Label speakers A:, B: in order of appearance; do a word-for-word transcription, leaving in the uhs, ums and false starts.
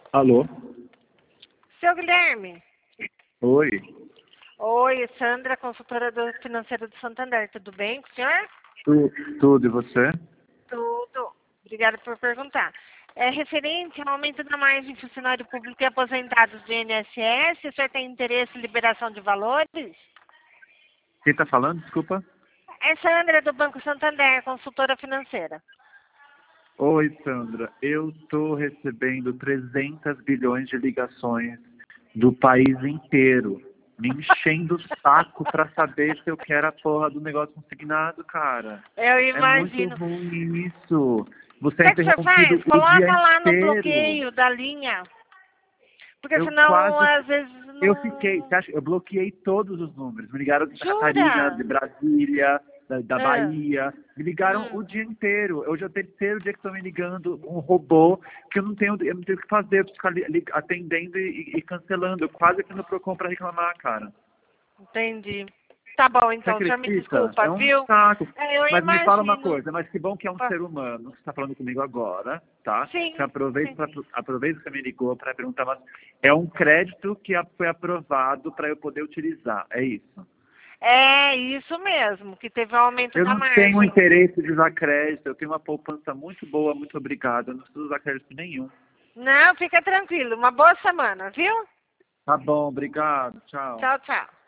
A: Alô?
B: Seu Guilherme.
A: Oi.
B: Oi, Sandra, consultora do financeiro do Santander. Tudo bem com o senhor?
A: Tu, tudo, e você?
B: Tudo. Obrigada por perguntar. É referente ao aumento da margem de funcionário público e aposentados do I N S S, o senhor tem interesse em liberação de valores?
A: Quem tá falando, desculpa?
B: É Sandra, do Banco Santander, consultora financeira.
A: Oi, Sandra. Eu tô recebendo trezentos bilhões de ligações do país inteiro, me enchendo o saco pra saber se eu quero a porra do negócio consignado, cara.
B: Eu
A: É muito
B: imagino.
A: ruim isso. Você é
B: Sabe o que o senhor
A: interrompido
B: faz?
A: o dia
B: Coloca lá no
A: inteiro.
B: bloqueio da linha. Porque
A: Eu
B: senão,
A: quase...
B: às vezes,
A: Eu fiquei... Você
B: não...
A: acha, eu bloqueei todos os números. Me ligaram de Santa Catarina,
B: Jura?
A: de Brasília, da, da
B: Ah,
A: Bahia. Me ligaram
B: hum.
A: o dia inteiro. Hoje é o terceiro dia que estão me ligando um robô que eu não tenho, eu não tenho o que fazer. Eu preciso ficar li, li, atendendo e, e cancelando. Eu quase fui no Procon para reclamar, cara.
B: Entendi. Tá bom,
A: Você
B: então, o senhor me
A: acredita?
B: desculpa,
A: É um
B: viu?
A: saco.
B: É, eu
A: Mas me fala uma
B: imagino.
A: coisa, mas que bom que é um
B: Ah,
A: ser humano que está falando comigo agora, tá? Que
B: sim,
A: aproveito,
B: sim.
A: pra, aproveito que você me ligou para perguntar, mas é um crédito que a- foi aprovado para eu poder utilizar, é isso?
B: É isso mesmo, que teve um aumento
A: Eu
B: da
A: não tenho
B: margem.
A: interesse de usar crédito, eu tenho uma poupança muito boa, muito obrigado, eu não preciso usar crédito nenhum.
B: Não, fica tranquilo. Uma boa semana, viu?
A: Tá bom, obrigado, tchau.
B: Tchau, tchau.